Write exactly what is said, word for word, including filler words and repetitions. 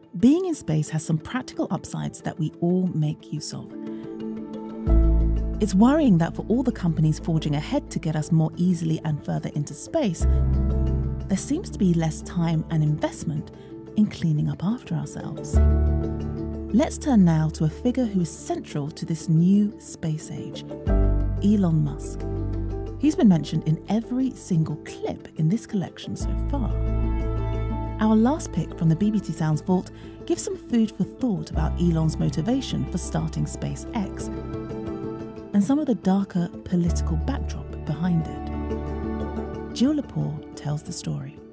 being in space has some practical upsides that we all make use of. It's worrying that for all the companies forging ahead to get us more easily and further into space, there seems to be less time and investment in cleaning up after ourselves. Let's turn now to a figure who is central to this new space age, Elon Musk. He's been mentioned in every single clip in this collection so far. Our last pick from the B B C Sounds vault gives some food for thought about Elon's motivation for starting SpaceX and some of the darker political backdrop behind it. Jill Lepore tells the story.